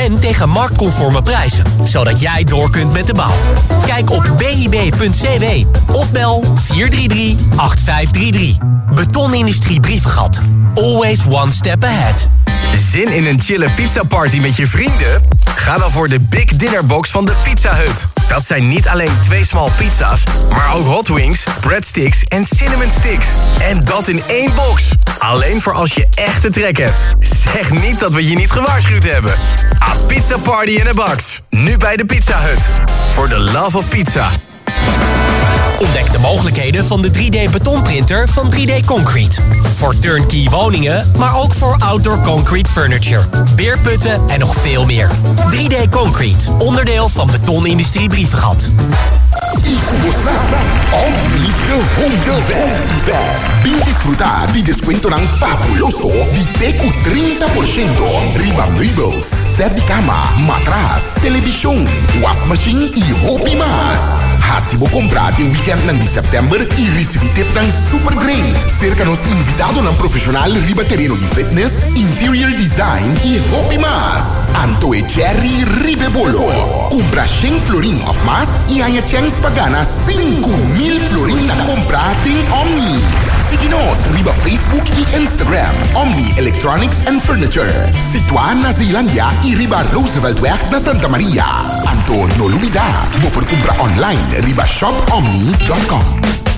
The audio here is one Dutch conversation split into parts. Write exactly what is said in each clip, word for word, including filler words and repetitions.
En tegen marktconforme prijzen, zodat jij door kunt met de bouw. Kijk op b i b punt c w of bel vier drie drie, acht vijf drie drie. Betonindustrie Brievengat. Always one step ahead. Zin in een chille pizzaparty met je vrienden? Ga dan voor de Big Dinner Box van de Pizza Hut. Dat zijn niet alleen twee small pizza's, maar ook hot wings, breadsticks en cinnamon sticks. En dat in één box. Alleen voor als je echt de trek hebt. Zeg niet dat we je niet gewaarschuwd hebben. A pizza party in a box. Nu bij de Pizza Hut. For the love of pizza. Ontdek de mogelijkheden van de drie D betonprinter van drie D Concrete. Voor turnkey woningen, maar ook voor outdoor concrete furniture. Beerputten en nog veel meer. drie D Concrete, onderdeel van Betonindustrie Brievengat. Omni de Home Event. Vin disfrutar de descuento tan fabuloso de Teco trinta por ciento. Riba Meubels, set de cama, matras, televisão, wash machine e hobby mas. Hasibo comprar de weekend ng de September e recebi tip ng super great. Cerca nos invitado ng profesional riba terreno de fitness, interior design e hobby mas. Anto e Cherry Ribebolo. Compra cem florin of mas e hanya chance pagana cinco mil florin na compra ting Omni. Siginos riba Facebook e Instagram. Omni Electronics and Furniture. Situado na Zeelandia e riba Rooseveltweg na Santa Maria. Anto no lumida. Bo por compra online riba shop omni dot com.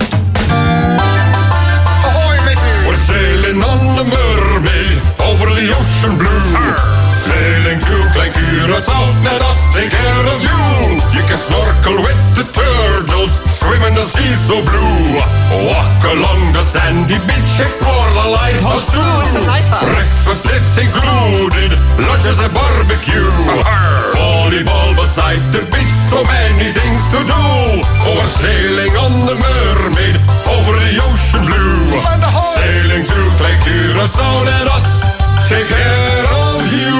Ahoy, matey! We're sailing on the Mermaid over the ocean blue. Arr. Sailing to Klein Curaçao, let us take care of you. You can snorkel with the turtles, swim in the sea so blue. Walk along the sandy beach, explore the lighthouse too. It's a lighthouse. Breakfast is included, lunch is a barbecue. Volleyball beside the beach, so many things to do. Oh, we're sailing on the Mermaid over the ocean blue. Sailing to Klein Curaçao, let us take care of you.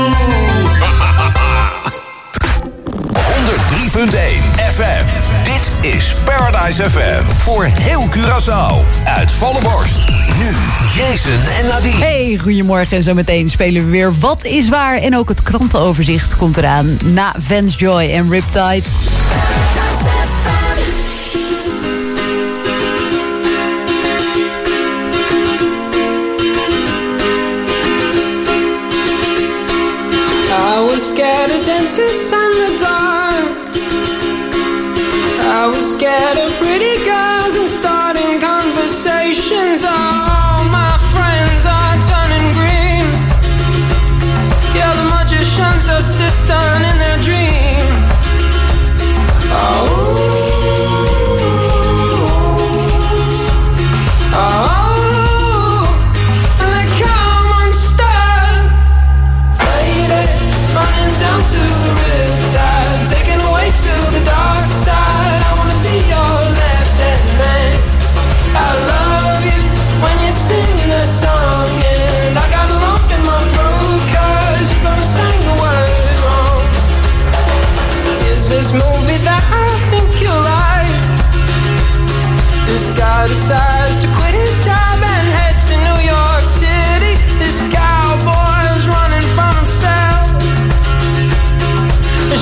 honderd drie punt één F M. Dit is Paradise F M. Voor heel Curaçao. Uit volle borst. Nu Jason en Nadine. Hey, goedemorgen. En zometeen spelen we weer Wat is Waar. En ook het krantenoverzicht komt eraan. Na Vance Joy en Riptide. I was scared of dentists and the dark. I was scared of pretty girls and starting conversations. All my friends are turning green. Yeah, the magician's assistant in their dream. Oh, oh. Down to the riptide, taken away to the dark side. I wanna be your left-hand man. I love you when you're singing a song, and I got a lump in my throat 'cause you're gonna sing the words wrong. Is this movie that I think you like? This guy decides to quit his job and head to New York City. This cowboy's running from himself.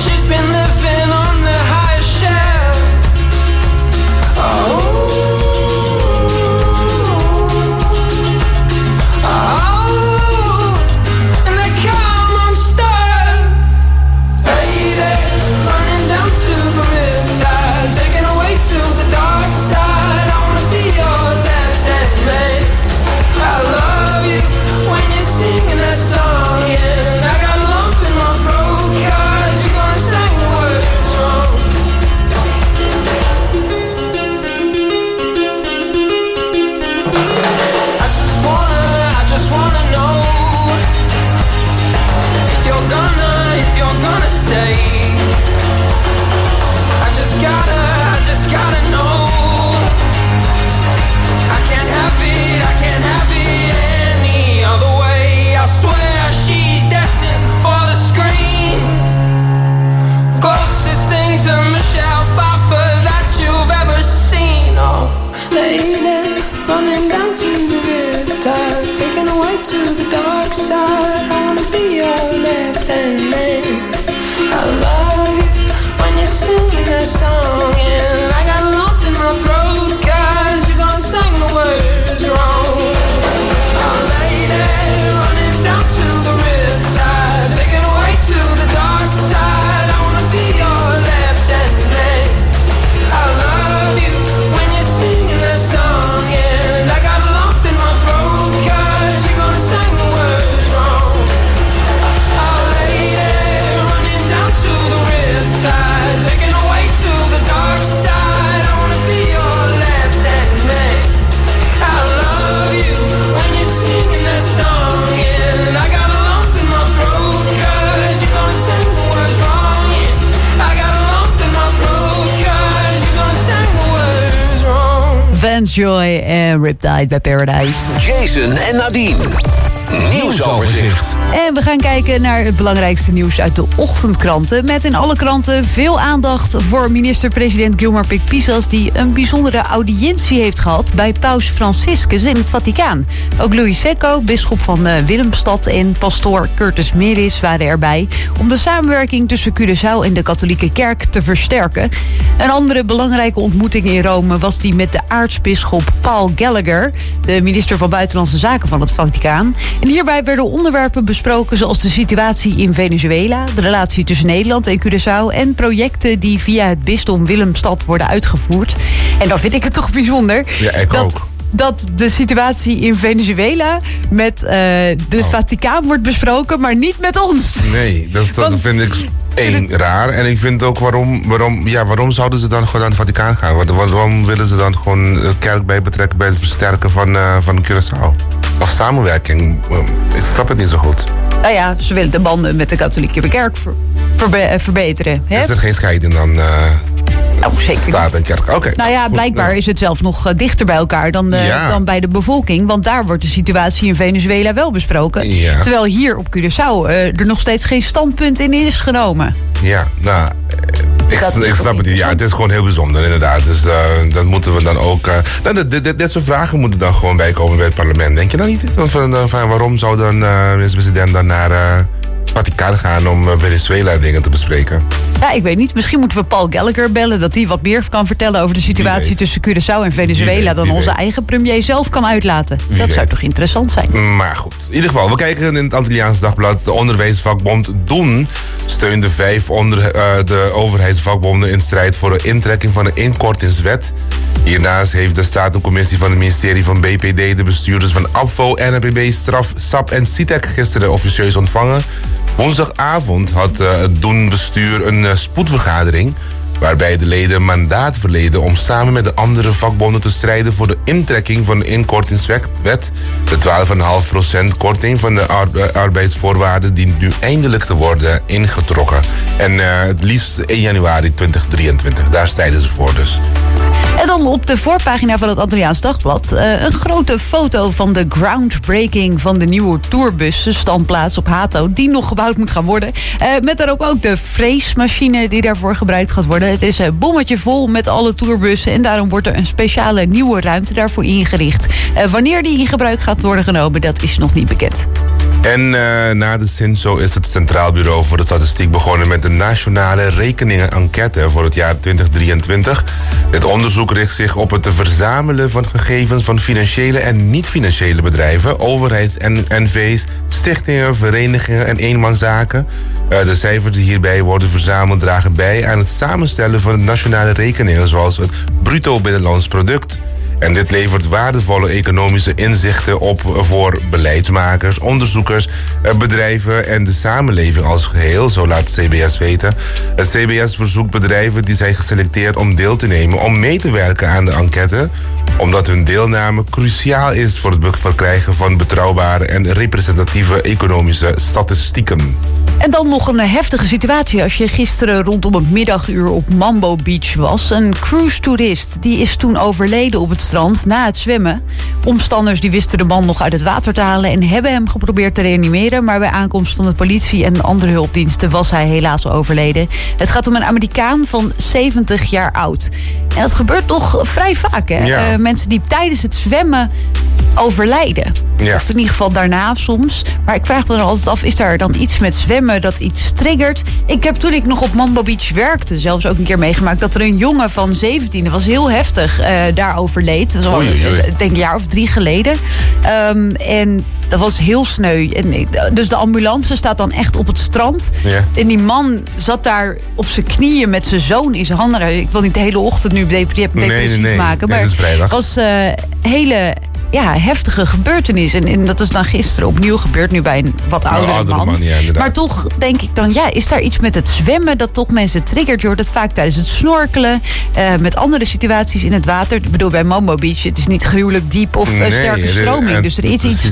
Vance Joy en Riptide bij Paradise. Jason en Nadine. Nieuwsoverzicht. En we gaan kijken naar het belangrijkste nieuws uit de ochtendkranten. Met in alle kranten veel aandacht voor minister-president Gilmar Picpizas, die een bijzondere audiëntie heeft gehad bij paus Franciscus in het Vaticaan. Ook Louis Secco, bisschop van uh, Willemstad, en pastoor Curtis Meris waren erbij om de samenwerking tussen Curaçao en de katholieke kerk te versterken. Een andere belangrijke ontmoeting in Rome was die met de aartsbisschop Paul Gallagher, de minister van Buitenlandse Zaken van het Vaticaan. En hierbij werden onderwerpen besproken zoals de situatie in Venezuela, de relatie tussen Nederland en Curaçao en projecten die via het bisdom Willemstad worden uitgevoerd. En dan vind ik het toch bijzonder. Ja, ik dat, ook. dat de situatie in Venezuela met uh, de oh. Vaticaan wordt besproken, maar niet met ons. Nee, dat, dat Want, vind ik één raar. En ik vind ook waarom, waarom, ja, waarom zouden ze dan gewoon naar het Vaticaan gaan? Waarom, waarom willen ze dan gewoon de kerk bij betrekken bij het versterken van, uh, van Curaçao? Of samenwerking? Ik snap het niet zo goed. Nou ja, ze willen de banden met de katholieke kerk ver, verbe, verbeteren. Hè? Is er geen scheiding dan? Uh... Oh, zeker Staat en kerk. Okay. Nou ja, blijkbaar is het zelfs nog dichter bij elkaar dan, uh, ja. dan bij de bevolking. Want daar wordt de situatie in Venezuela wel besproken. Ja. Terwijl hier op Curaçao uh, er nog steeds geen standpunt in is genomen. Ja, nou, ik, ik snap het niet. Ja, het is gewoon heel bijzonder inderdaad. Dus uh, dat moeten we dan ook... Uh, dat, dit, dit, dit soort vragen moeten dan gewoon bijkomen bij het parlement. Denk je dan niet? Van, van, waarom zou dan uh, de president dan naar... Uh, Vaticaan gaan om Venezuela dingen te bespreken. Ja, ik weet niet. Misschien moeten we Paul Gallagher bellen, dat hij wat meer kan vertellen over de situatie tussen Curaçao en Venezuela weet, dan onze weet. eigen premier zelf kan uitlaten. Wie dat weet. zou toch interessant zijn. Maar goed, in ieder geval, we kijken in het Antilliaans Dagblad. De onderwijsvakbond D O N steunde vijf onder uh, de overheidsvakbonden in strijd voor de intrekking van een inkortingswet. Hiernaast heeft de Statencommissie van het ministerie van B P D de bestuurders van A P V O, N H B B, Straf, S A P en C I T E C gisteren officieus ontvangen. Woensdagavond had uh, het D O N-bestuur een uh, spoedvergadering waarbij de leden mandaat verleden om samen met de andere vakbonden te strijden voor de intrekking van de inkortingswet, de twaalf komma vijf procent korting van de ar- arbeidsvoorwaarden die nu eindelijk te worden ingetrokken. En uh, het liefst één januari tweeduizend drieëntwintig, daar strijden ze voor dus. En dan op de voorpagina van het Antilliaans Dagblad uh, een grote foto van de groundbreaking van de nieuwe tourbus, standplaats op Hato, die nog gebouwd moet gaan worden. Uh, met daarop ook de freesmachine die daarvoor gebruikt gaat worden. Het is een bommetje vol met alle tourbussen en daarom wordt er een speciale nieuwe ruimte daarvoor ingericht. Uh, wanneer die in gebruik gaat worden genomen, dat is nog niet bekend. En uh, na de Cinso is het Centraal Bureau voor de Statistiek begonnen met de nationale rekeningen-enquête voor het jaar tweeduizend drieëntwintig. Dit onderzoek richt zich op het verzamelen van gegevens van financiële en niet-financiële bedrijven, overheids- en N V's, stichtingen, verenigingen en eenmanszaken. Uh, de cijfers die hierbij worden verzameld dragen bij aan het samenstellen van de nationale rekeningen, zoals het bruto binnenlands product. En dit levert waardevolle economische inzichten op voor beleidsmakers, onderzoekers, bedrijven en de samenleving als geheel, zo laat het C B S weten. Het C B S verzoekt bedrijven die zijn geselecteerd om deel te nemen om mee te werken aan de enquête, omdat hun deelname cruciaal is voor het verkrijgen van betrouwbare en representatieve economische statistieken. En dan nog een heftige situatie als je gisteren rondom het middaguur op Mambo Beach was. Een cruise-toerist die is toen overleden op het strand na het zwemmen. Omstanders die wisten de man nog uit het water te halen en hebben hem geprobeerd te reanimeren. Maar bij aankomst van de politie en andere hulpdiensten was hij helaas overleden. Het gaat om een Amerikaan van zeventig jaar oud. En dat gebeurt toch vrij vaak, hè? Ja. Uh, mensen die tijdens het zwemmen overlijden. Ja. Of in ieder geval daarna soms. Maar ik vraag me dan altijd af, is daar dan iets met zwemmen dat iets triggert? Ik heb toen ik nog op Mambo Beach werkte zelfs ook een keer meegemaakt dat er een jongen van zeventien, dat was heel heftig, uh, daar overleed. Dat was al, oei, oei. denk een jaar of drie geleden. Um, en dat was heel sneu. En, dus de ambulance staat dan echt op het strand. Ja. En die man zat daar op zijn knieën met zijn zoon in zijn handen. Ik wil niet de hele ochtend nu depressief nee, nee, nee. maken. Maar het was een uh, hele ja, heftige gebeurtenis. En, en dat is dan gisteren opnieuw gebeurd. Nu bij een wat oudere, oudere man. man ja, maar toch denk ik dan, ja, is daar iets met het zwemmen dat toch mensen triggert? Je hoort het vaak tijdens het snorkelen. Uh, met andere situaties in het water. Ik bedoel, bij Mambo Beach, het is niet gruwelijk diep of uh, nee, sterke stroming. En, dus er is iets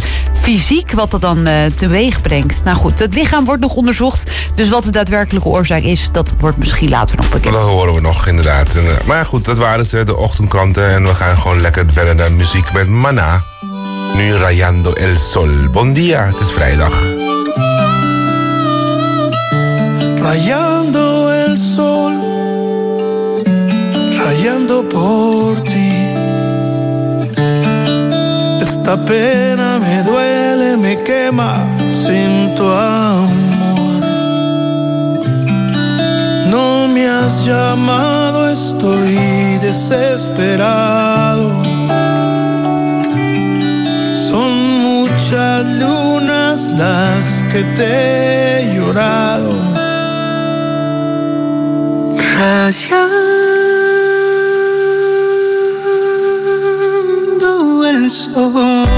fysiek wat dat dan uh, teweeg brengt. Nou goed, het lichaam wordt nog onderzocht. Dus wat de daadwerkelijke oorzaak is, dat wordt misschien later nog bekend. Dat horen we nog, inderdaad. En, uh, maar goed, dat waren ze, de ochtendkranten. En we gaan gewoon lekker verder naar muziek met Maná. Nu Rayando el Sol. Bon dia, het is vrijdag. Rayando el sol, rayando por ti. Esta pena me duele, me quema sin tu amor. No me has llamado, estoy desesperado. Son muchas lunas las que te he llorado. Rayando el sol,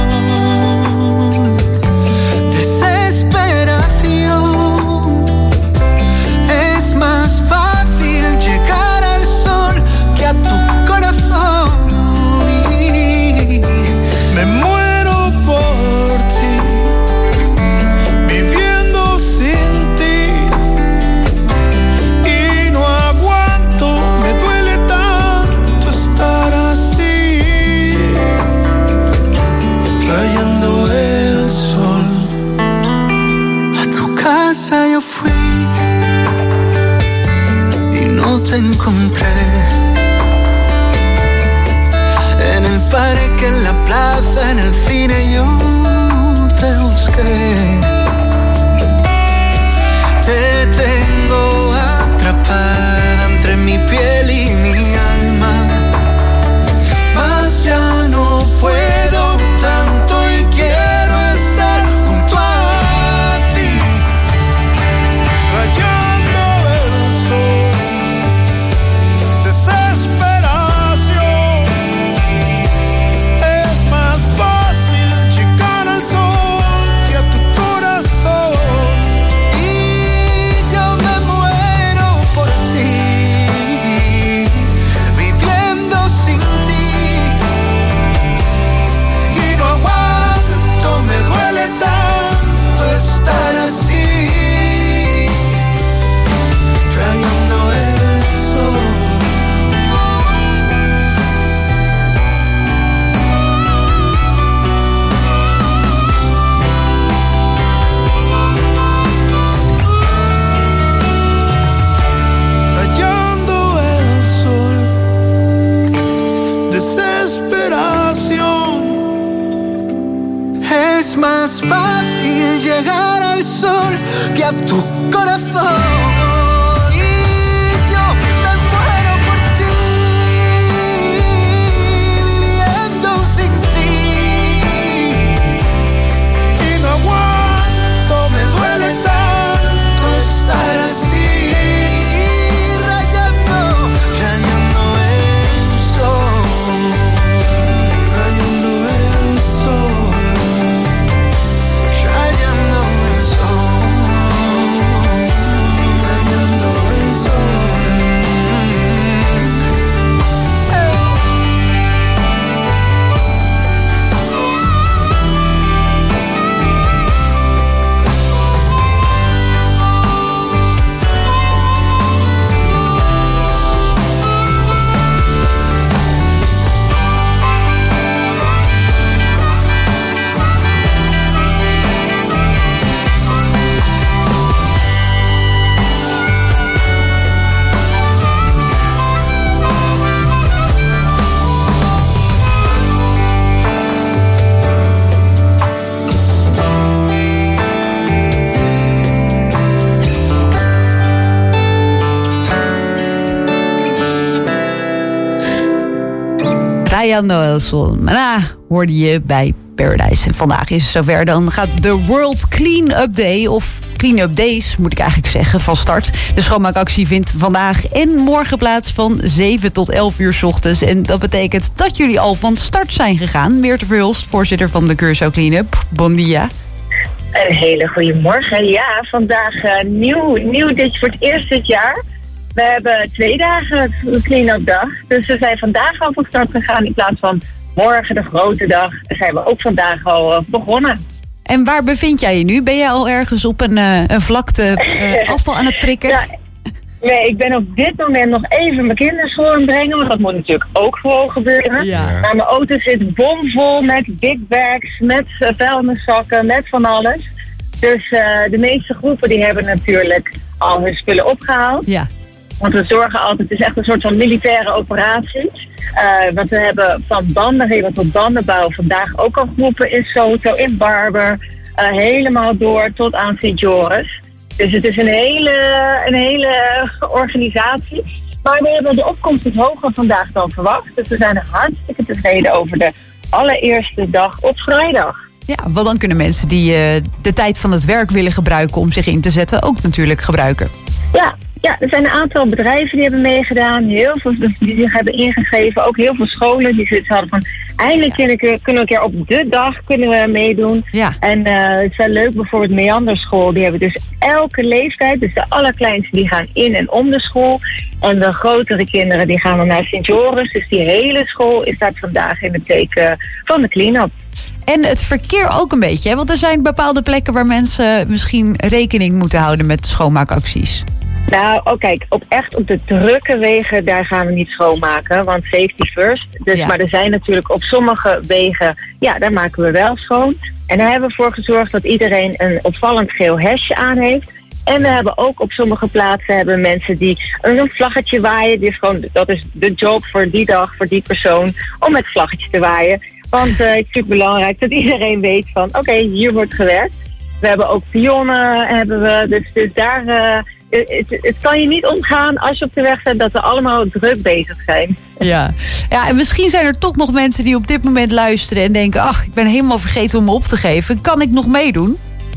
desesperación. Es más fácil llegar al sol que a tu corazón. Me muero por ti, viviendo sin ti. Y no aguanto, me duele tanto estar así. Rayando el sol, a tu casa yo fui y no te encontré. En el parque, en la plaza, en el cine yo te busqué. Te tengo atrapada entre mi piel y mi alma. Mas ya no puedo tanto y quiero estar junto a ti. Rayando el sol, desesperación. Es más fácil llegar al sol que a tu corazón. Y yo me muero por ti, viviendo sin ti. Y no aguanto, me duele tanto estar así. Rayando el sol. Rayando el sol, desesperación. Es más fácil llegar al sol que a tu corazón. Y yo me muero por ti, viviendo sin ti. Y no aguanto, me duele tanto estar así. Rayando, rayando el sol, rayando el sol, rayando el sol, rayando el sol. Rayando el Sol. Maná hoorde je bij Paradise. En vandaag is het zover. Dan gaat de World Clean-up Day, of Clean-up Days moet ik eigenlijk zeggen, van start. De schoonmaakactie vindt vandaag en morgen plaats van zeven tot elf uur 's ochtends. En dat betekent dat jullie al van start zijn gegaan. Meerte Verhulst, voorzitter van de Curaçao Clean-up. Bon dia. Een hele goede morgen. Ja, vandaag uh, nieuw, nieuw dit voor het eerst dit jaar. We hebben twee dagen clean-up dag. Dus we zijn vandaag al van start gegaan in plaats van morgen de grote dag. Zijn we ook vandaag al uh, begonnen. En waar bevind jij je nu? Ben jij al ergens op een, uh, een vlakte uh, afval aan het prikken? Ja, nee, ik ben op dit moment nog even mijn kinderschool aan het brengen. Want dat moet natuurlijk ook gewoon gebeuren. Ja. Maar mijn auto zit bomvol met big bags, met uh, vuilniszakken, met van alles. Dus uh, de meeste groepen die hebben natuurlijk al hun spullen opgehaald. Ja. Want we zorgen altijd, het is echt een soort van militaire operatie. Uh, want we hebben van bandenregel tot bandenbouw vandaag ook al groepen in Soto, in Barber. Uh, helemaal door tot aan Sint Joris. Dus het is een hele, een hele organisatie. Maar we hebben de opkomst is hoger vandaag dan verwacht. Dus we zijn hartstikke tevreden over de allereerste dag op vrijdag. Ja, want dan kunnen mensen die uh, de tijd van het werk willen gebruiken om zich in te zetten ook natuurlijk gebruiken. Ja, ja, er zijn een aantal bedrijven die hebben meegedaan. Heel veel die zich hebben ingeschreven. Ook heel veel scholen die zoiets hadden van... Eindelijk kunnen we, kunnen we een keer op de dag kunnen we meedoen. Ja. En uh, het is wel leuk, bijvoorbeeld Meanderschool. Die hebben dus elke leeftijd. Dus de allerkleinste die gaan in en om de school. En de grotere kinderen die gaan dan naar Sint Joris. Dus die hele school is daar vandaag in het teken van de clean-up. En het verkeer ook een beetje, hè? Want er zijn bepaalde plekken waar mensen misschien rekening moeten houden met schoonmaakacties. Nou, oh kijk, op echt op de drukke wegen, daar gaan we niet schoonmaken, want safety first. Dus, Ja. Maar er zijn natuurlijk op sommige wegen, ja, daar maken we wel schoon. En daar hebben we voor gezorgd dat iedereen een opvallend geel hesje aan heeft. En we hebben ook op sommige plaatsen hebben mensen die een vlaggetje waaien. Die is gewoon, dat is de job voor die dag, voor die persoon, om het vlaggetje te waaien. Want uh, het is natuurlijk belangrijk dat iedereen weet van, oké, okay, hier wordt gewerkt. We hebben ook pionnen, hebben we, dus, dus daar... Uh, Het, het kan je niet ontgaan als je op de weg bent dat we allemaal druk bezig zijn. Ja. Ja, en misschien zijn er toch nog mensen die op dit moment luisteren en denken... ach, ik ben helemaal vergeten om me op te geven. Kan ik nog meedoen?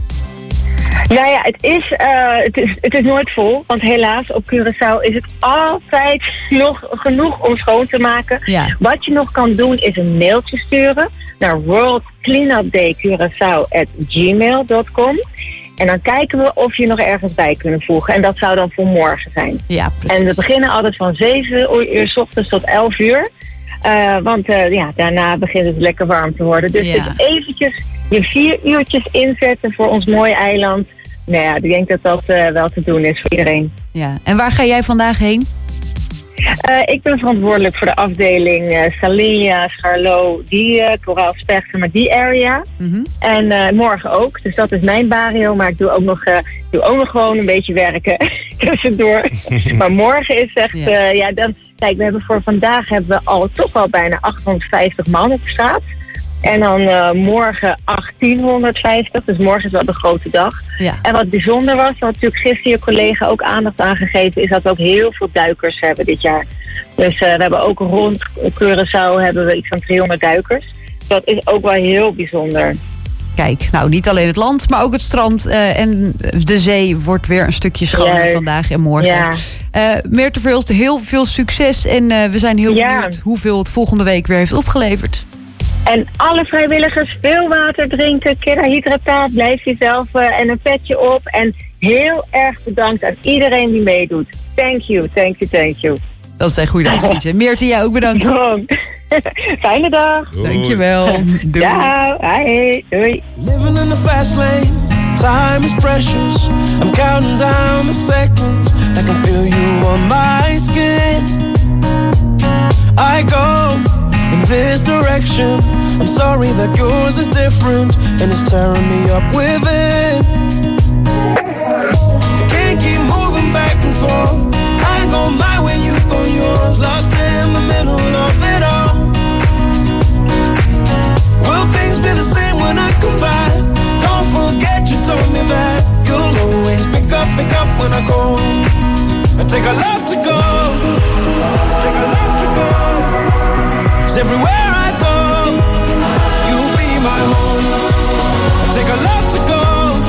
Nou ja, het is, uh, het is, het is nooit vol. Want helaas, op Curaçao is het altijd nog genoeg om schoon te maken. Ja. Wat je nog kan doen is een mailtje sturen naar world cleanup day curaçao at gmail dot com. En dan kijken we of je nog ergens bij kunnen voegen. En dat zou dan voor morgen zijn. Ja, precies. En we beginnen altijd van zeven uur 's ochtends tot elf uur. Uh, want uh, ja, daarna begint het lekker warm te worden. Dus, Ja. dus eventjes je vier uurtjes inzetten voor ons mooie eiland. Nou ja, ik denk dat dat uh, wel te doen is voor iedereen. Ja. En waar ga jij vandaag heen? Uh, ik ben verantwoordelijk voor de afdeling uh, Salia, Scharlo, die uh, Coraal Spechten, maar die area. Mm-hmm. En uh, morgen ook. Dus dat is mijn barrio. Maar ik doe ook nog, uh, doe ook nog gewoon een beetje werken tussendoor. Maar morgen is echt... Ja. Uh, ja, dan, kijk, we hebben voor vandaag hebben we al toch al bijna achthonderdvijftig man op straat. En dan uh, morgen achttienhonderdvijftig. Dus morgen is wel de grote dag. Ja. En wat bijzonder was, wat natuurlijk gisteren je collega ook aandacht aangegeven, is dat we ook heel veel duikers hebben dit jaar. Dus uh, we hebben ook rond Curaçao hebben we iets van driehonderd duikers. Dat is ook wel heel bijzonder. Kijk, nou niet alleen het land, maar ook het strand uh, en de zee wordt weer een stukje schoner Juist. vandaag en morgen. Ja. Uh, Meerte Verhulst, heel veel succes en uh, we zijn heel Ja. benieuwd hoeveel het volgende week weer heeft opgeleverd. En alle vrijwilligers, veel water drinken, kera hydrataat, blijf jezelf uh, en een petje op. En heel erg bedankt aan iedereen die meedoet. Thank you, thank you, thank you. Dat zijn goede adviezen. Meerte, jij ook bedankt. Fijne dag. Doei. Dankjewel. Doei. Ciao, hi, doei. Living in the fast lane, time is precious. I'm counting down the seconds. I can feel you on my skin. I go in this direction. I'm sorry that yours is different and it's tearing me up within. You can't keep moving back and forth. I go my way, you go yours. Lost in the middle of it all. Will things be the same when I come back? Don't forget you told me that you'll always pick up, pick up when I go. I take a love to go. Take a love to go. 'Cause everywhere I go, you'll be my home. I take a love to go.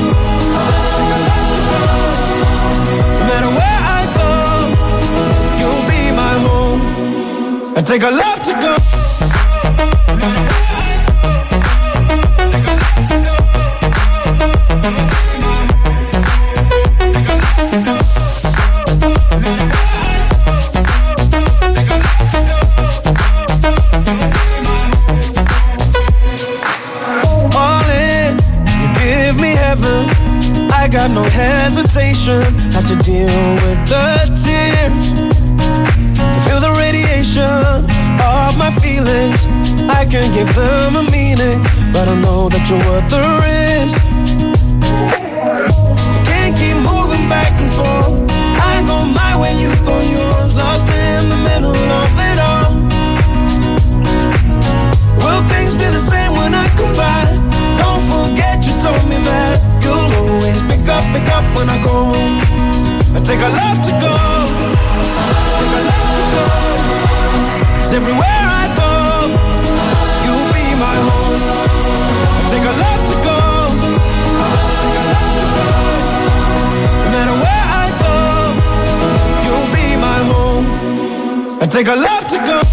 No matter where I go, you'll be my home. I take a love to go. All in, you feelings. I can give them a meaning, but I know that you're worth the risk. We can't keep moving back and forth. I go my way, you go yours. Lost in the middle of it all. Will things be the same when I come by? Don't forget you told me that you'll always pick up, pick up when I go. I take a love to go. Cause everywhere I go, you'll be my home. I take a love to go. No matter where I go, you'll be my home. I take a love to go.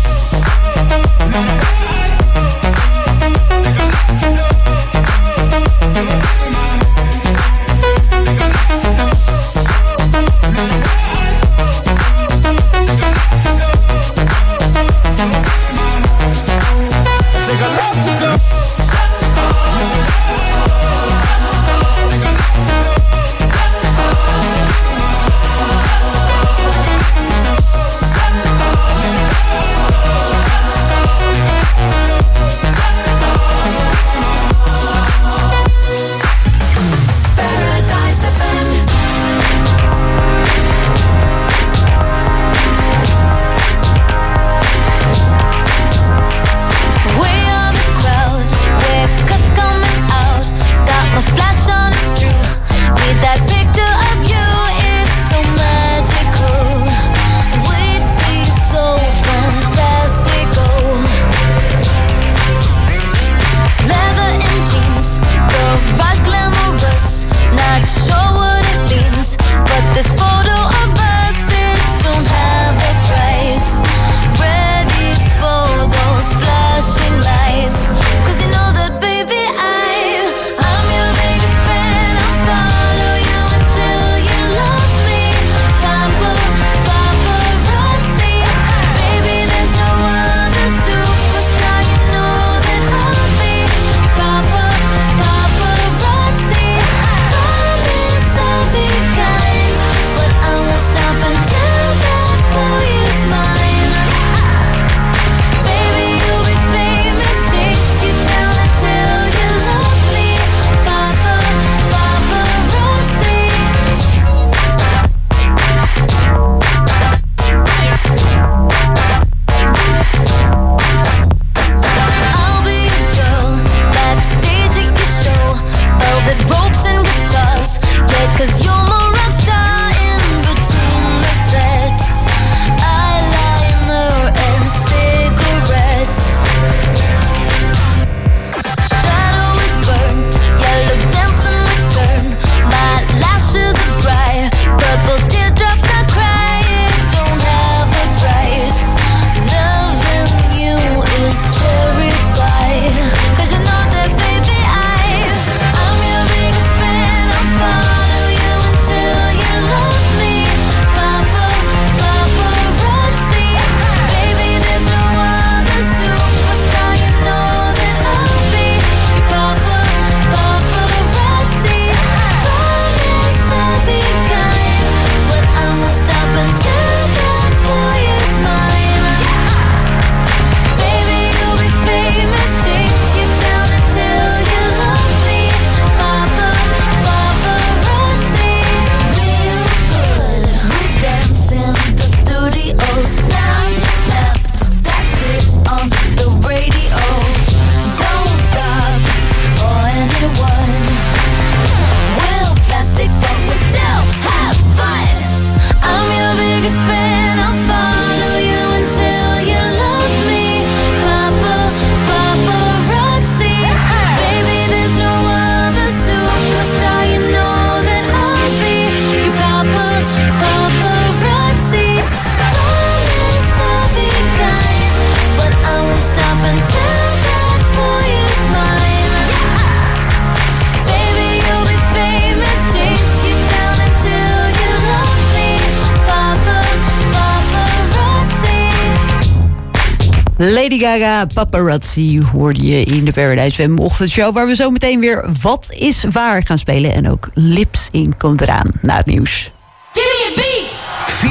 Lady Gaga, Paparazzi hoorde je in de Paradise F M ochtendshow, waar we zo meteen weer Wat is Waar gaan spelen. En ook Lips in komt eraan na het nieuws. Give me a beat!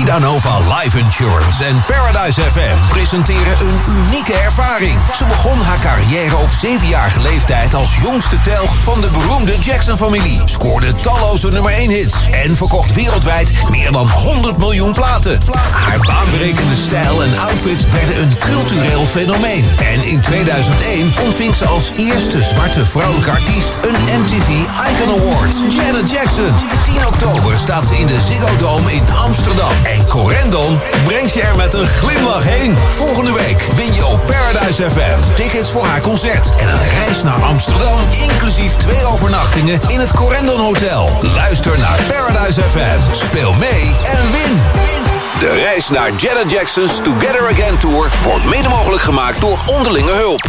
Idanova Life Insurance en Paradise F M presenteren een unieke ervaring. Ze begon haar carrière op zevenjarige leeftijd als jongste telg van de beroemde Jackson-familie. Scoorde talloze nummer één hits en verkocht wereldwijd meer dan honderd miljoen platen. Haar baanbrekende stijl en outfits werden een cultureel fenomeen. En in tweeduizend één ontving ze als eerste zwarte vrouwelijke artiest een M T V Icon Award. Janet Jackson. tien oktober staat ze in de Ziggo Dome in Amsterdam. En Corendon brengt je er met een glimlach heen. Volgende week win je op Paradise F M tickets voor haar concert. En een reis naar Amsterdam, inclusief twee overnachtingen in het Corendon Hotel. Luister naar Paradise F M. Speel mee en win. De reis naar Janet Jackson's Together Again Tour wordt mede mogelijk gemaakt door onderlinge hulp.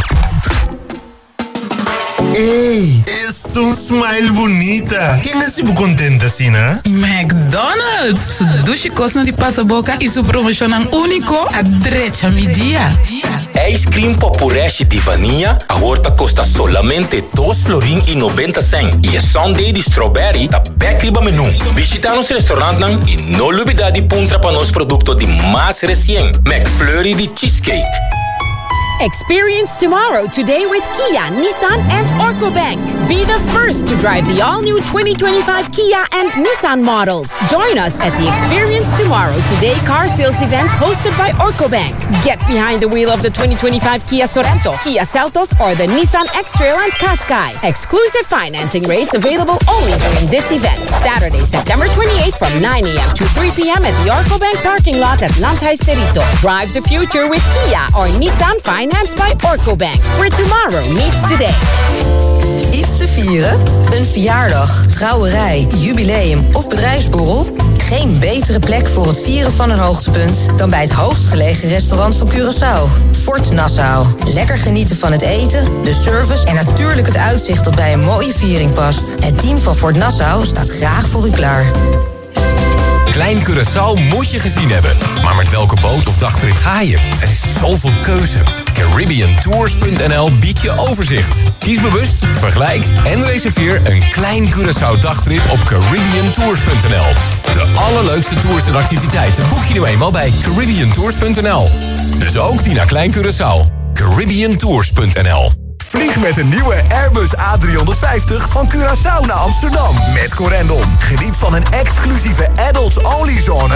Hey, es tu smile bonita. ¿Quién es tu contenta, Sina? McDonald's. Su dushi cosna di pasaboca y su promoción an único a drecha mi dia. Ice cream popureshi di vanilla ahorita costa solamente dos florin y noventa cent. Y el sundae di strawberry da backriba menu. Visita nos restaurant nang y no olvida di puntra pa nos producto di más recién. McFlurry di cheesecake. Experience tomorrow today with Kia, Nissan, and OrcoBank. Be the first to drive the all-new twenty twenty-five Kia and Nissan models. Join us at the Experience Tomorrow Today car sales event hosted by OrcoBank. Get behind the wheel of the twenty twenty-five Kia Sorento, Kia Seltos, or the Nissan X-Trail and Qashqai. Exclusive financing rates available only during this event. Saturday, September twenty-eighth from nine a.m. to three p.m. at the OrcoBank parking lot at Landhuis Cerrito. Drive the future with Kia or Nissan Finance. Financed by OrcoBank, where tomorrow meets today. Iets te vieren? Een verjaardag, trouwerij, jubileum of bedrijfsborrel? Geen betere plek voor het vieren van een hoogtepunt dan bij het hoogstgelegen restaurant van Curaçao. Fort Nassau. Lekker genieten van het eten, de service en natuurlijk het uitzicht dat bij een mooie viering past. Het team van Fort Nassau staat graag voor u klaar. Klein Curaçao moet je gezien hebben. Maar met welke boot of dagtrip ga je? Er is zoveel keuze. Caribbean Tours punt n l biedt je overzicht. Kies bewust, vergelijk en reserveer een Klein Curaçao dagtrip op Caribbean Tours punt n l. De allerleukste tours en activiteiten boek je nu eenmaal bij Caribbean Tours punt n l. Dus ook die naar Klein Curaçao. Caribbean Tours punt n l. Vlieg met een nieuwe Airbus A driehonderdvijftig van Curaçao naar Amsterdam met Corendon. Geniet van een exclusieve adults-only zone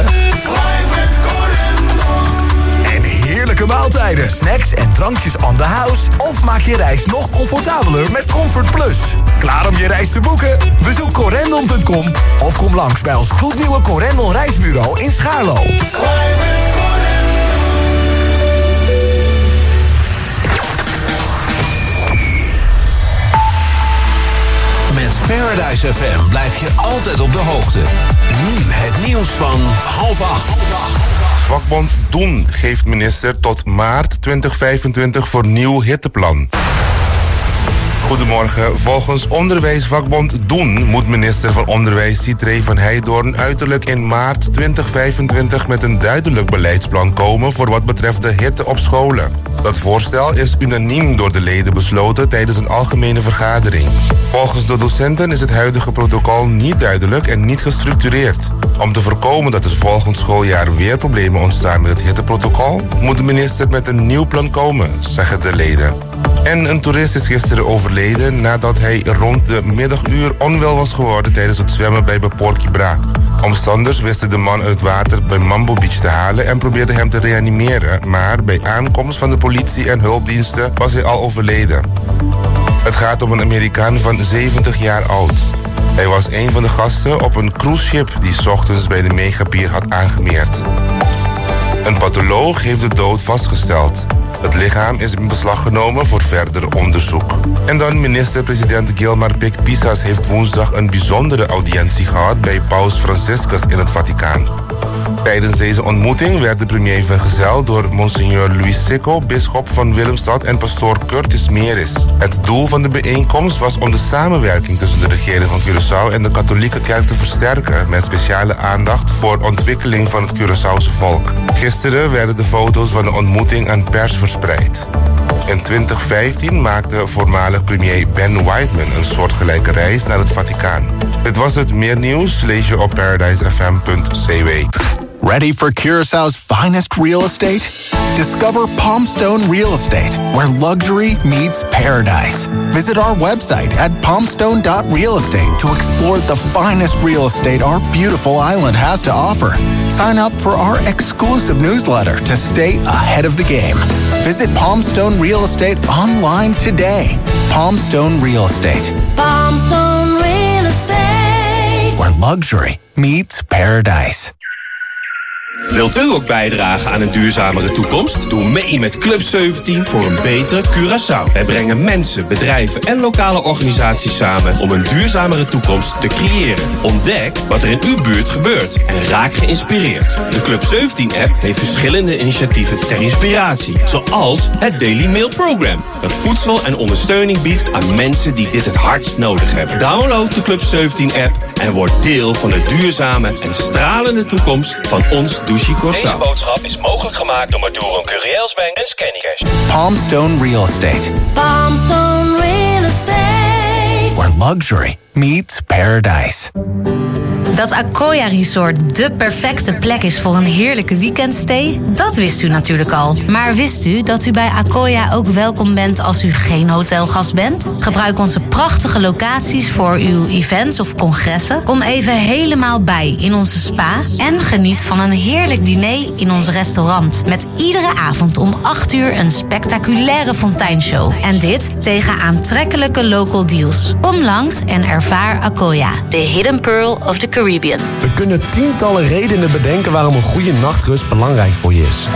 en heerlijke maaltijden, snacks en drankjes on the house. Of maak je reis nog comfortabeler met Comfort Plus. Klaar om je reis te boeken? Bezoek corendon punt com of kom langs bij ons gloednieuwe Corendon reisbureau in Schaarlo. Met Paradise F M blijf je altijd op de hoogte. Nu het nieuws van half acht. Vakbond Doen geeft minister tot maart twintig vijfentwintig voor nieuw hitteplan. Goedemorgen. Volgens onderwijsvakbond Doen moet minister van Onderwijs Sitré van Heijdorn uiterlijk in maart twintig vijfentwintig met een duidelijk beleidsplan komen voor wat betreft de hitte op scholen. Dat voorstel is unaniem door de leden besloten tijdens een algemene vergadering. Volgens de docenten is het huidige protocol niet duidelijk en niet gestructureerd. Om te voorkomen dat er volgend schooljaar weer problemen ontstaan met het hitteprotocol, moet de minister met een nieuw plan komen, zeggen de leden. En een toerist is gisteren overleden nadat hij rond de middaguur onwel was geworden tijdens het zwemmen bij Beporky Bra. Omstanders wisten de man uit het water bij Mambo Beach te halen en probeerden hem te reanimeren, maar bij aankomst van de politie en hulpdiensten was hij al overleden. Het gaat om een Amerikaan van zeventig jaar oud. Hij was een van de gasten op een cruiseschip die 's ochtends bij de Megapier had aangemeerd. Een patholoog heeft de dood vastgesteld. Het lichaam is in beslag genomen voor verder onderzoek. En dan minister-president Gilmar Pik Pisas heeft woensdag een bijzondere audiëntie gehad bij paus Franciscus in het Vaticaan. Tijdens deze ontmoeting werd de premier vergezeld door Monsignor Luis Sicco, bisschop van Willemstad, en pastoor Curtis Meris. Het doel van de bijeenkomst was om de samenwerking tussen de regering van Curaçao en de katholieke kerk te versterken, met speciale aandacht voor ontwikkeling van het Curaçaose volk. Gisteren werden de foto's van de ontmoeting aan pers verspreid. In twintig vijftien maakte voormalig premier Ben Whiteman een soortgelijke reis naar het Vaticaan. Dit was het. Meer nieuws lees je op paradise f m punt c w. Ready for Curaçao's finest real estate? Discover Palmstone Real Estate, where luxury meets paradise. Visit our website at palmstone dot real estate to explore the finest real estate our beautiful island has to offer. Sign up for our exclusive newsletter to stay ahead of the game. Visit Palmstone Real Estate online today. Palmstone Real Estate, Palmstone Real Estate, where luxury meets paradise. Wilt u ook bijdragen aan een duurzamere toekomst? Doe mee met Club zeventien voor een betere Curaçao. Wij brengen mensen, bedrijven en lokale organisaties samen om een duurzamere toekomst te creëren. Ontdek wat er in uw buurt gebeurt en raak geïnspireerd. De Club zeventien-app heeft verschillende initiatieven ter inspiratie. Zoals het Daily Mail Program, dat voedsel en ondersteuning biedt aan mensen die dit het hardst nodig hebben. Download de Club zeventien-app en word deel van de duurzame en stralende toekomst van ons Douche Curaçao. Deze boodschap is mogelijk gemaakt door Maduro Curiels Bank en Scannycash. Palmstone Real Estate, Palmstone Real Estate, where luxury meets paradise. Dat Akoya Resort dé perfecte plek is voor een heerlijke weekendstay, dat wist u natuurlijk al. Maar wist u dat u bij Akoya ook welkom bent als u geen hotelgast bent? Gebruik onze prachtige locaties voor uw events of congressen. Kom even helemaal bij in onze spa en geniet van een heerlijk diner in ons restaurant. Met iedere avond om acht uur een spectaculaire fonteinshow. En dit tegen aantrekkelijke local deals. Kom langs en ervaar Akoya, the hidden pearl of the Caribbean. We kunnen tientallen redenen bedenken waarom een goede nachtrust belangrijk voor je is.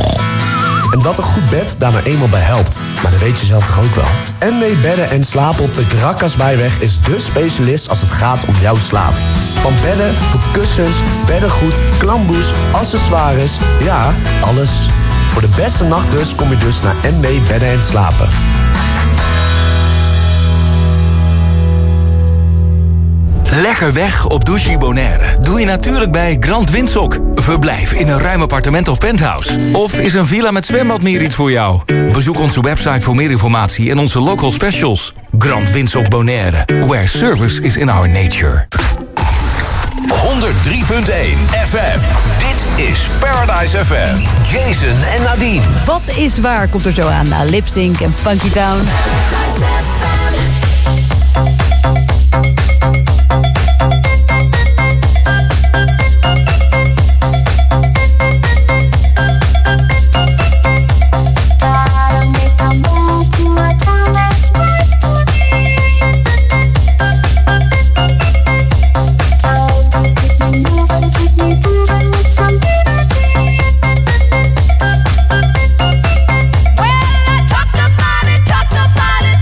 En dat een goed bed daar nou eenmaal bij helpt. Maar dat weet je zelf toch ook wel. N W Bedden en Slapen op de Grakasbijweg is dé specialist als het gaat om jouw slaap. Van bedden tot kussens, beddengoed, klamboes, accessoires, ja, alles. Voor de beste nachtrust kom je dus naar N W Bedden en Slapen. Lekker weg op Douche Bonaire doe je natuurlijk bij Grand Windsock. Verblijf in een ruim appartement of penthouse. Of is een villa met zwembad meer iets voor jou? Bezoek onze website voor meer informatie en onze local specials. Grand Windsock Bonaire, where service is in our nature. honderd drie punt één F M. Dit is Paradise F M. Jason en Nadine. Wat is waar komt er zo aan na Lip Sync en Funky Town. Well, I talked about it, talked about it.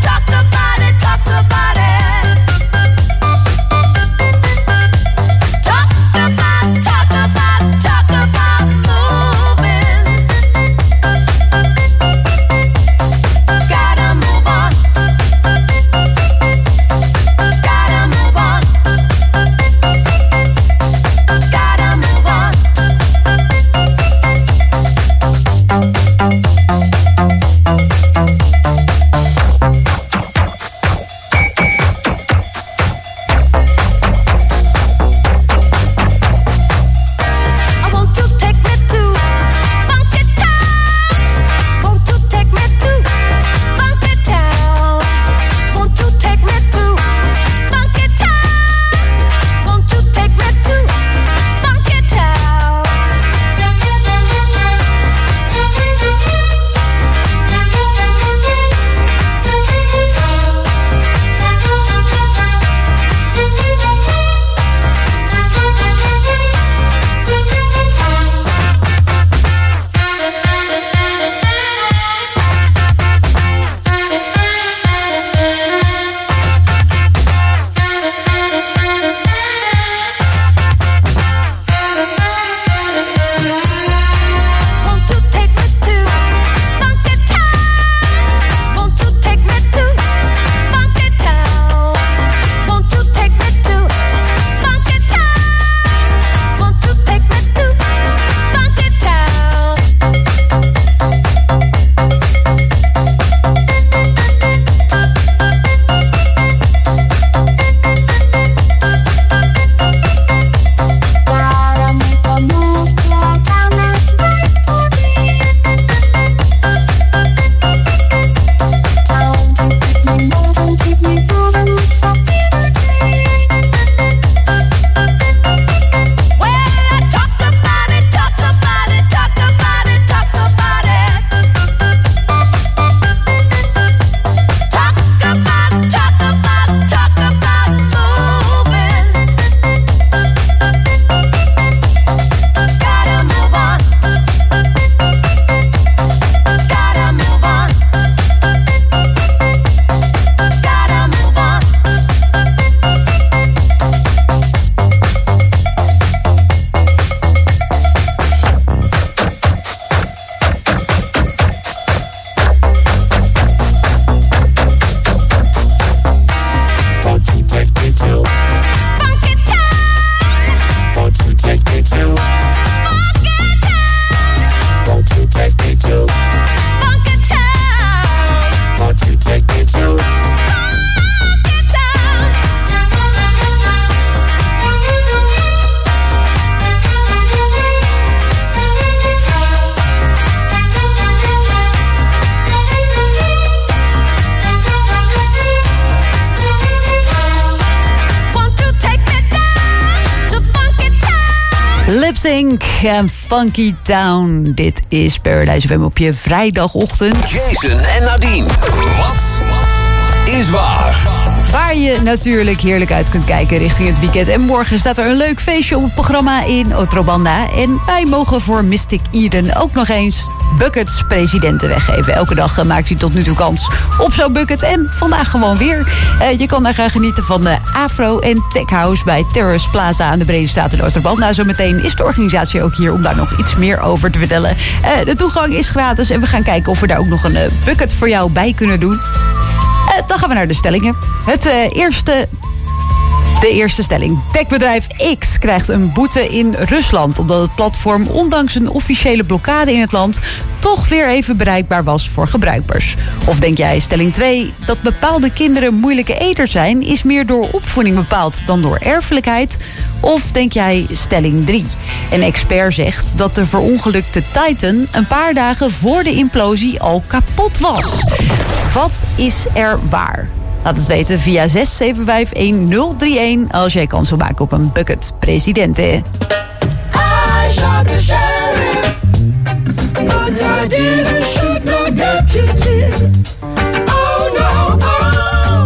Sync en Funky Town. Dit is Paradise F M op je vrijdagochtend. Jason en Nadine. Wat is waar? Waar je natuurlijk heerlijk uit kunt kijken richting het weekend. En morgen staat er een leuk feestje op het programma in Otrobanda. En wij mogen voor Mystic Eden ook nog eens buckets presidenten weggeven. Elke dag maakt hij tot nu toe kans op zo'n bucket. En vandaag gewoon weer. Uh, je kan daar gaan genieten van de Afro en Tech House bij Terrace Plaza aan de Bredestraat in Otrobanda. Zometeen is de organisatie ook hier om daar nog iets meer over te vertellen. Uh, de toegang is gratis en we gaan kijken of we daar ook nog een uh, bucket voor jou bij kunnen doen. Uh, dan gaan we naar de stellingen. Het uh, eerste... De eerste stelling. Techbedrijf X krijgt een boete in Rusland, omdat het platform ondanks een officiële blokkade in het land toch weer even bereikbaar was voor gebruikers. Of denk jij, stelling twee, dat bepaalde kinderen moeilijke eters zijn, is meer door opvoeding bepaald dan door erfelijkheid? Of denk jij, stelling drie, een expert zegt dat de verongelukte Titan een paar dagen voor de implosie al kapot was? Wat is er waar? Laat het weten via zes zeven vijf een nul drie een als jij kans wil maken op een bucket presidenten. I shot the sheriff, but I didn't shoot no deputy. Oh no, oh.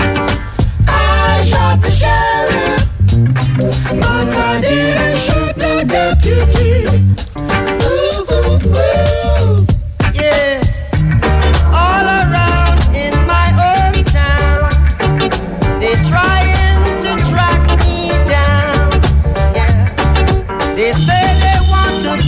I shot the sheriff, but I didn't shoot no deputy. Ooh, ooh, ooh. Yeah. All around in my hometown, they trying to track me down. Yeah. They say they want to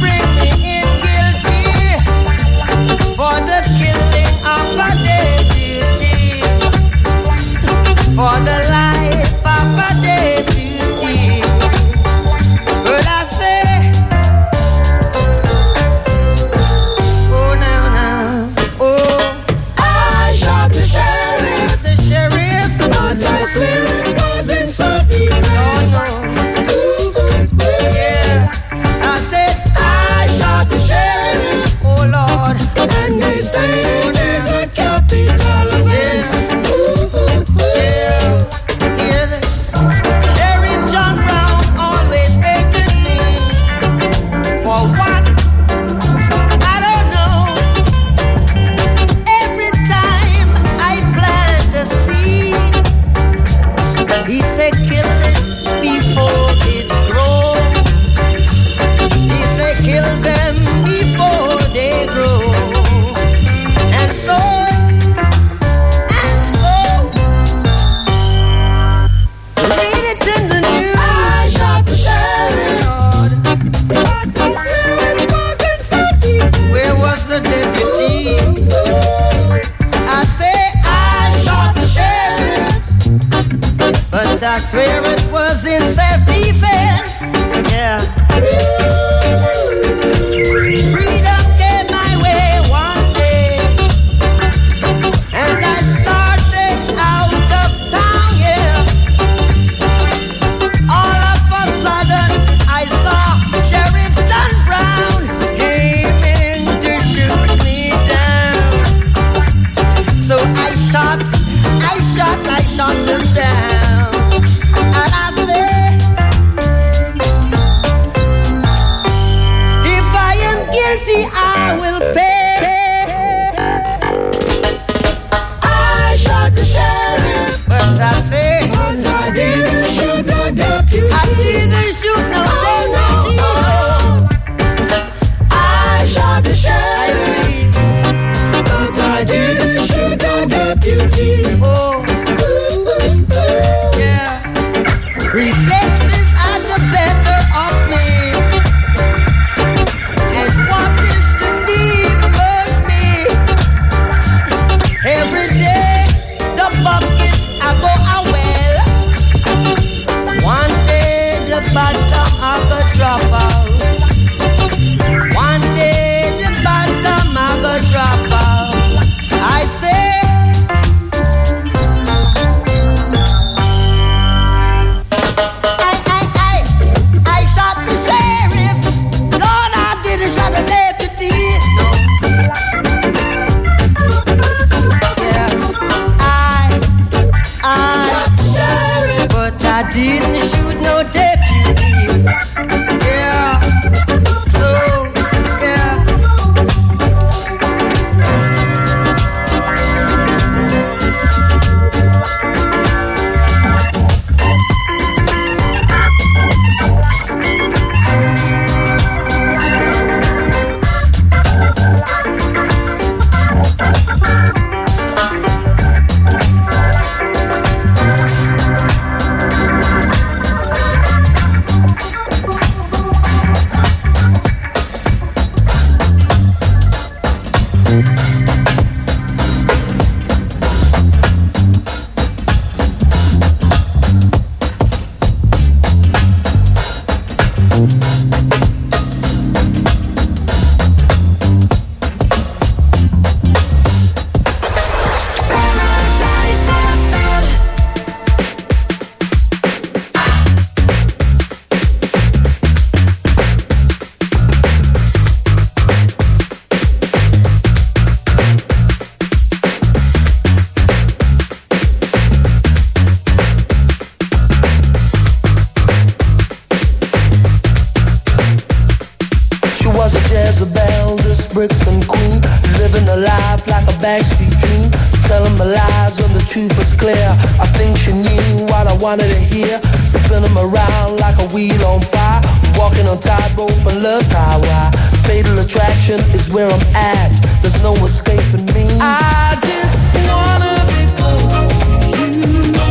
was a Jezebel, this Brixton queen, living a life like a backstreet dream, telling my lies when the truth was clear. I think she knew what I wanted to hear, spin 'em around like a wheel on fire, walking on tightrope and love's highway. Fatal attraction is where I'm at, there's no escaping me. I just wanna be close to you,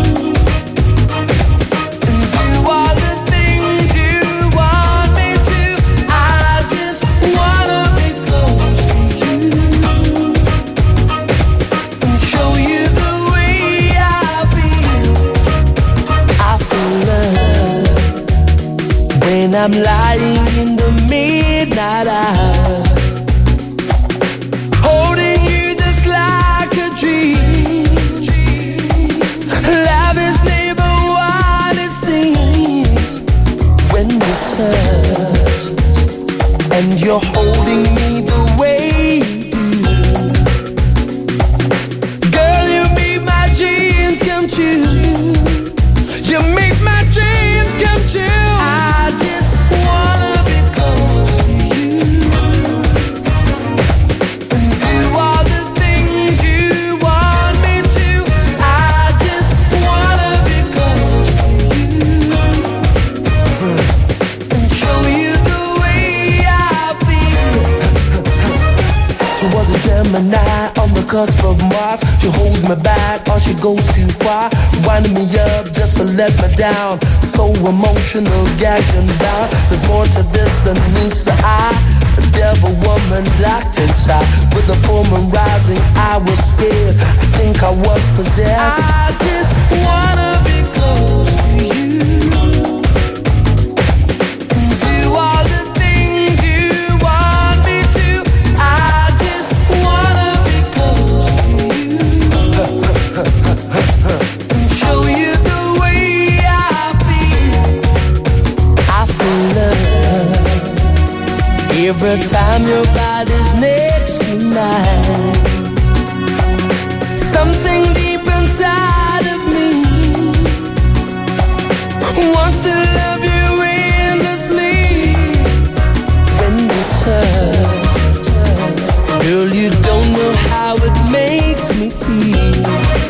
and do all the things you want me to. I just wanna be close to you, and show you the way I feel. I feel love when I'm lying in the midnight hour, holding you just like a dream. Love is never what it seems when you touch, and you're holding me the way you do. Girl, you make my dreams come true. You make my dreams come true. I just wanna be close to you, and do all the things you want me to. I just wanna be close to you, and show you the way I feel. She was a Gemini on the cusp of Mars. She holds me back or she goes too far, winding me up just to let me down. So emotional, gagged and down. There's more to this than meets the eye. A devil woman locked inside, with the full moon rising, I was scared. I think I was possessed. I just wanna be close to you, and do all the things you want me to. I just wanna be close to you, and show you the way I feel. I feel love every time your body's next to mine. Something deep inside of me wants to love you endlessly. When you touch, girl, you don't know how it makes me feel.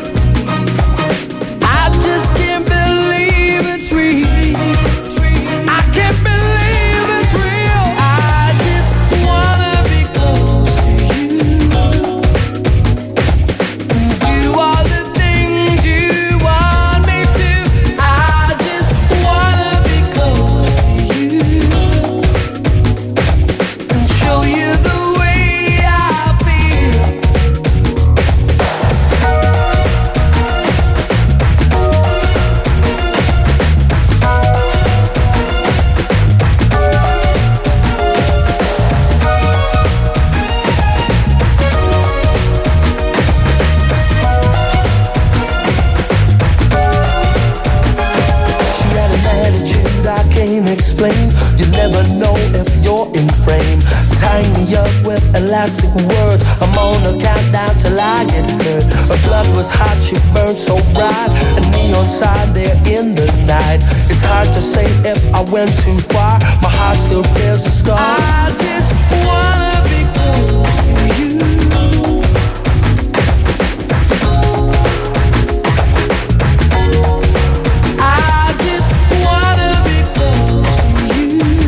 I just can't believe it's real. I can't believe it's real. I just wanna be close to you, and do all the things you want me to. I just wanna be close to you, and show you the way I feel. She had an attitude I can't explain. You never know if you're in frame. Tying me up with elastic words, I'm on a countdown till I get hurt. Her blood was hot, she burned so bright, a neon sign there in the night. It's hard to say if I went too far, my heart still bears a scar. I just wanna be close to you, I just wanna be close to you.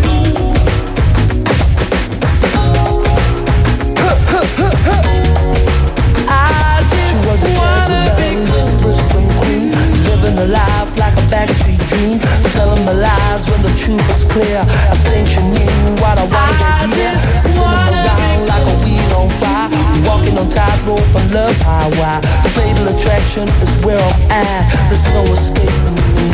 I just she was a Jezebel, this Bristol queen, living a life like a backstreet dream, telling my lies when the truth was clear. I think she knew what I wanted to hear, spinning around like a wheel on fire, walking on tightrope on love's highway. The fatal attraction is where I'm at, there's no escaping me.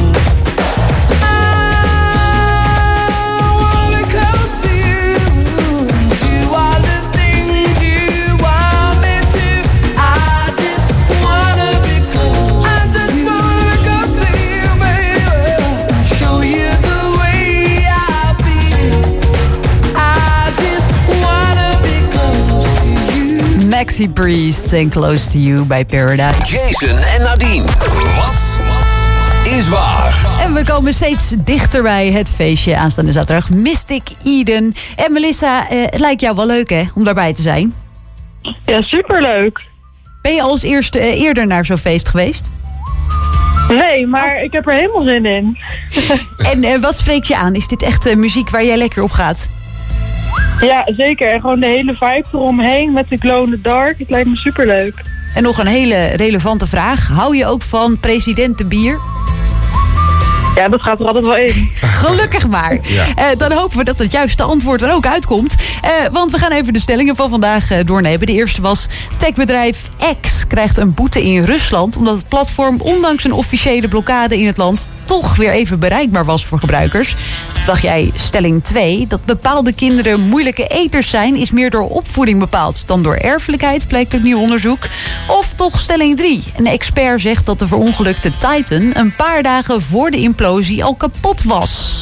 Maxi Priest en Close to You bij Paradise. Jason en Nadine. Wat is waar. En we komen steeds dichter bij het feestje aanstaande zaterdag. Mystic Eden. En Melissa, eh, het lijkt jou wel leuk hè, om daarbij te zijn? Ja, superleuk. Ben je als eerste eh, eerder naar zo'n feest geweest? Nee, maar ik heb er helemaal zin in. En eh, wat spreekt je aan? Is dit echt uh, muziek waar jij lekker op gaat? Ja, zeker. En gewoon de hele vibe eromheen met de glow in the dark. Het lijkt me superleuk. En nog een hele relevante vraag. Hou je ook van presidentenbier? Ja, dat gaat er altijd wel in. Gelukkig maar. Ja. Uh, dan hopen we dat het juiste antwoord er ook uitkomt. Uh, want we gaan even de stellingen van vandaag uh, doornemen. De eerste was: techbedrijf X krijgt een boete in Rusland omdat het platform ondanks een officiële blokkade in het land toch weer even bereikbaar was voor gebruikers. Of dacht jij stelling twee, dat bepaalde kinderen moeilijke eters zijn is meer door opvoeding bepaald dan door erfelijkheid, blijkt uit nieuw onderzoek. Of toch stelling drie, een expert zegt dat de verongelukte Titan een paar dagen voor de implosie al kapot was.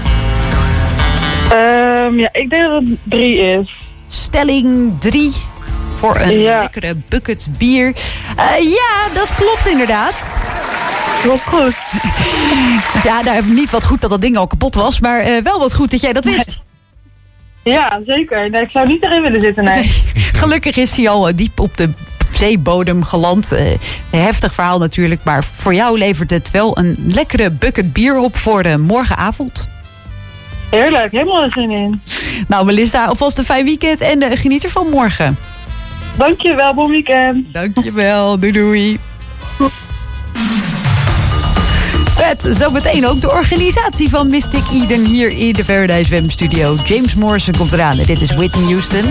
Um, ja, ik denk dat het drie is. Stelling drie voor een ja. lekkere bucket bier. Uh, ja, dat klopt inderdaad. Klopt goed. Ja, nou, niet wat goed dat dat ding al kapot was, maar uh, wel wat goed dat jij dat wist. Ja, zeker. Nee, ik zou niet erin willen zitten, nee. Gelukkig is hij al uh, diep op de zeebodem geland. Uh, een heftig verhaal natuurlijk, maar voor jou levert het wel een lekkere bucket bier op voor de morgenavond. Heerlijk, helemaal er zin in. Nou Melissa, alvast een fijn weekend en uh, geniet ervan morgen. Dankjewel, bon weekend. Dankjewel, doei doei. Met zometeen ook de organisatie van Mystic Eden hier in de Paradise Wem Studio. James Morrison komt eraan. Dit is Whitney Houston.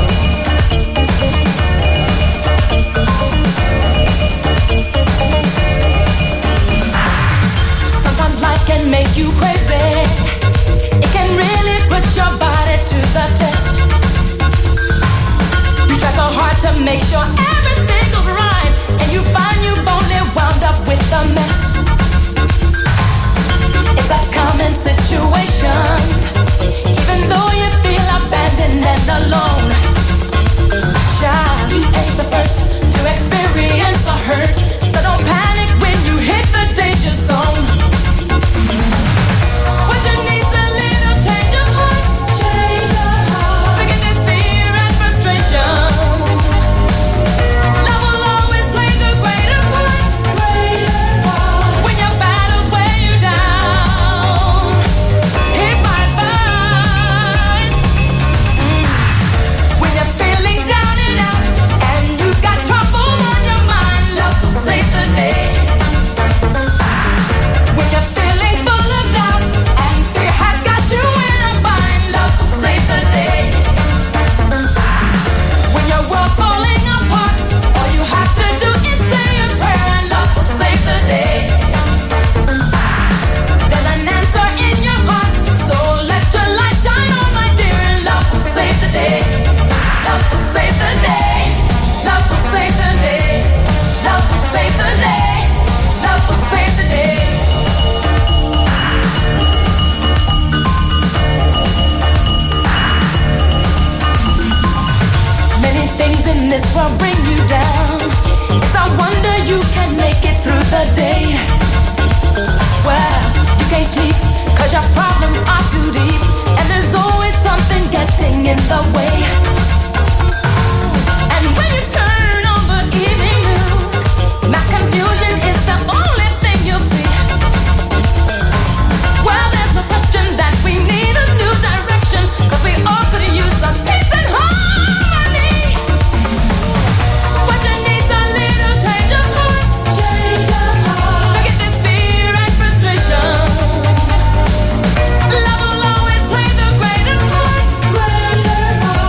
Sometimes life can make you crazy. It can really put your body to the test. You try so hard to make sure everything goes right, and you find you've only wound up with a mess. It's a common situation, even though you feel abandoned and alone. Child, you ain't the first to experience a hurt, so don't panic when you hit the danger zone. What you need's a little change of heart, change of heart. Forget this fear and frustration. Love will always play the greater part, greater part. When your battles weigh you down, here's my advice. Mm. When you're feeling down and out, and you've got trouble on your mind, love will save the day. When you're feeling full of doubt, and fear has got you in a bind, love will save the day. When your world's falling apart, all you have to do is say a prayer, and love will save the day. There's an answer in your heart, so let your light shine on, my dear, and love will save the day. Love will save the day. Love will save the day. Love will save the day. Love will save the day. Many things in this world bring you down. It's a wonder you can make it through the day. Well, you can't sleep cause your problems are too deep, and there's always something getting in the way. And when you turn on the evening news, mass confusion is the only thing you'll see. Well, there's no question that we need a new direction, cause we all could use some peace and harmony. What you need's a little change of heart, change of heart. Forget this fear and frustration. Love will always play the greater part, greater part.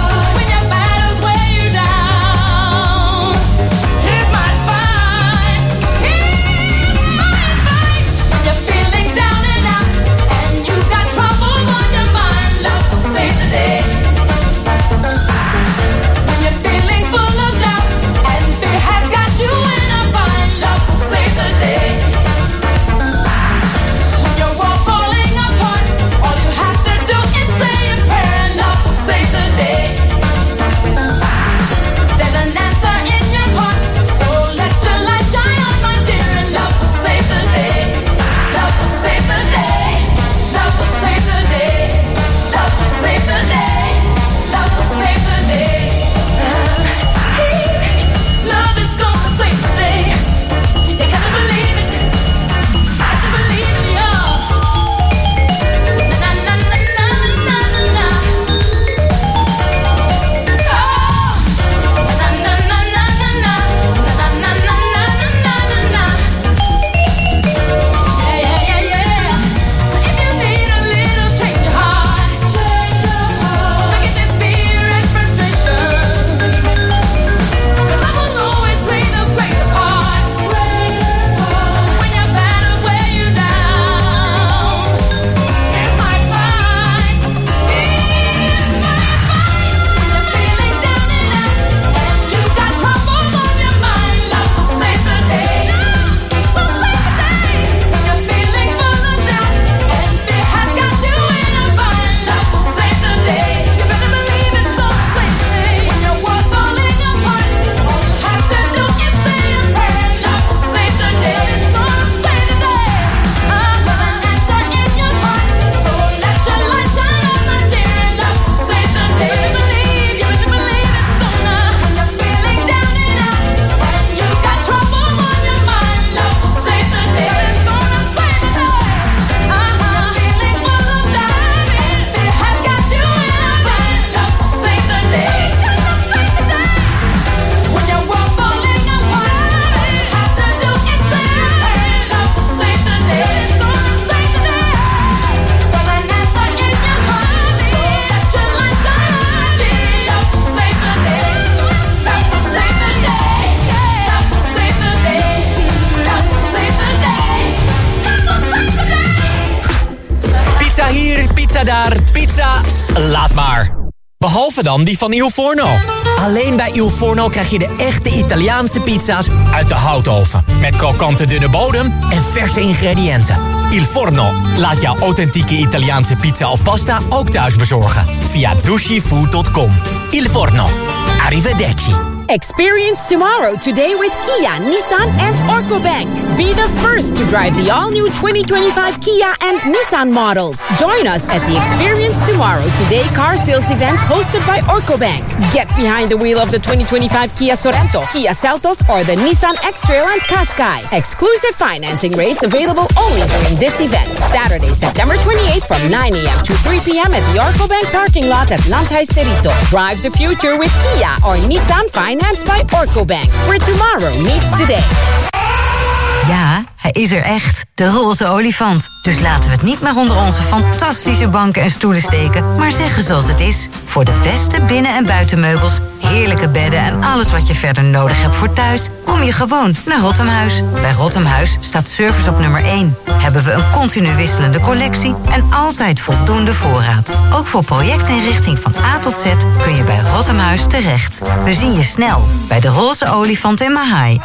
Pizza daar, pizza, laat maar. Behalve dan die van Il Forno. Alleen bij Il Forno krijg je de echte Italiaanse pizza's uit de houtoven. Met krokante dunne bodem en verse ingrediënten. Il Forno laat jouw authentieke Italiaanse pizza of pasta ook thuis bezorgen. Via dushifood punt com. Il Forno. Arrivederci. Experience tomorrow today with Kia, Nissan, and Orcobank. Be the first to drive the all-new twenty twenty-five Kia and Nissan models. Join us at the Experience Tomorrow Today car sales event hosted by Orcobank. Get behind the wheel of the twenty twenty-five Kia Sorento, Kia Seltos, or the Nissan X-Trail and Qashqai. Exclusive financing rates available only during this event. Saturday, September twenty-eighth from nine a.m. to three p.m. at the Orcobank parking lot at Landhuis Cerrito. Drive the future with Kia or Nissan Finance. Financed by Orcobank, where tomorrow meets today. Ja, hij is er echt. De roze olifant. Dus laten we het niet meer onder onze fantastische banken en stoelen steken, maar zeggen zoals het is. Voor de beste binnen- en buitenmeubels, heerlijke bedden en alles wat je verder nodig hebt voor thuis, kom je gewoon naar Rottemhuis. Bij Rottemhuis staat service op nummer één. Hebben we een continu wisselende collectie en altijd voldoende voorraad. Ook voor projectinrichting van A tot Z kun je bij Rottemhuis terecht. We zien je snel bij de roze olifant in Mahai.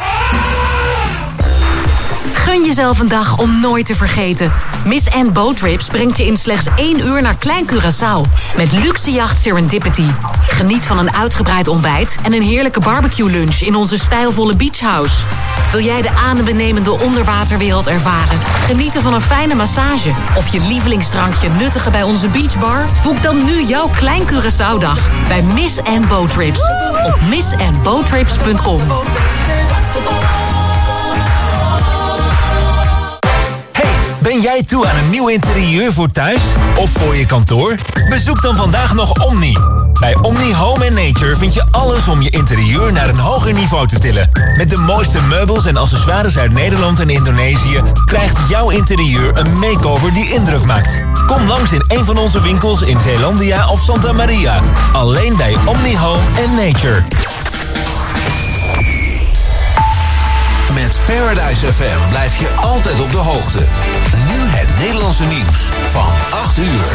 Gun jezelf een dag om nooit te vergeten. Miss Anne Boat Trips brengt je in slechts één uur naar Klein Curaçao. Met luxe jacht Serendipity. Geniet van een uitgebreid ontbijt en een heerlijke barbecue lunch in onze stijlvolle beachhouse. Wil jij de adembenemende onderwaterwereld ervaren? Genieten van een fijne massage? Of je lievelingsdrankje nuttigen bij onze beachbar? Boek dan nu jouw Klein Curaçao dag bij Miss Anne Boat Trips. Op miss anne boat trips punt com. Ben jij toe aan een nieuw interieur voor thuis of voor je kantoor? Bezoek dan vandaag nog Omni. Bij Omni Home and Nature vind je alles om je interieur naar een hoger niveau te tillen. Met de mooiste meubels en accessoires uit Nederland en Indonesië krijgt jouw interieur een makeover die indruk maakt. Kom langs in een van onze winkels in Zeelandia of Santa Maria. Alleen bij Omni Home and Nature. Met Paradise F M blijf je altijd op de hoogte. Nu het Nederlandse nieuws van acht uur.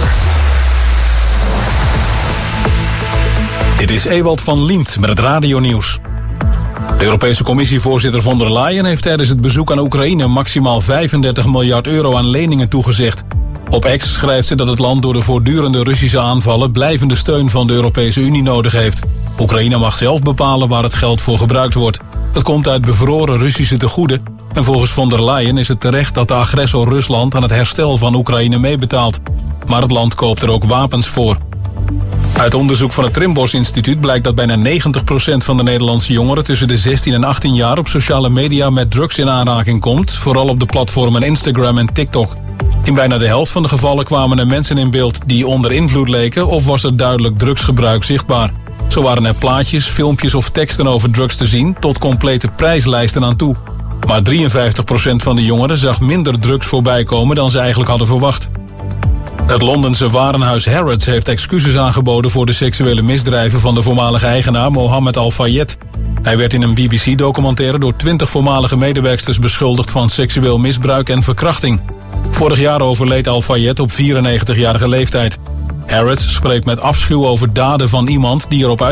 Dit is Ewald van Liemt met het radionieuws. De Europese Commissievoorzitter von der Leyen heeft tijdens het bezoek aan Oekraïne maximaal vijfendertig miljard euro aan leningen toegezegd. Op X schrijft ze dat het land door de voortdurende Russische aanvallen blijvende steun van de Europese Unie nodig heeft. Oekraïne mag zelf bepalen waar het geld voor gebruikt wordt. Het komt uit bevroren Russische tegoeden en volgens von der Leyen is het terecht dat de agressor Rusland aan het herstel van Oekraïne meebetaalt. Maar het land koopt er ook wapens voor. Uit onderzoek van het Trimbos Instituut blijkt dat bijna negentig procent van de Nederlandse jongeren tussen de zestien en achttien jaar op sociale media met drugs in aanraking komt, vooral op de platformen Instagram en TikTok. In bijna de helft van de gevallen kwamen er mensen in beeld die onder invloed leken of was er duidelijk drugsgebruik zichtbaar. Zo waren er plaatjes, filmpjes of teksten over drugs te zien tot complete prijslijsten aan toe. Maar drieënvijftig procent van de jongeren zag minder drugs voorbij komen dan ze eigenlijk hadden verwacht. Het Londense warenhuis Harrods heeft excuses aangeboden voor de seksuele misdrijven van de voormalige eigenaar Mohammed Al-Fayed. Hij werd in een B B C-documentaire door twintig voormalige medewerksters beschuldigd van seksueel misbruik en verkrachting. Vorig jaar overleed Al-Fayed op vierennegentigjarige leeftijd. Harrods spreekt met afschuw over daden van iemand die erop uit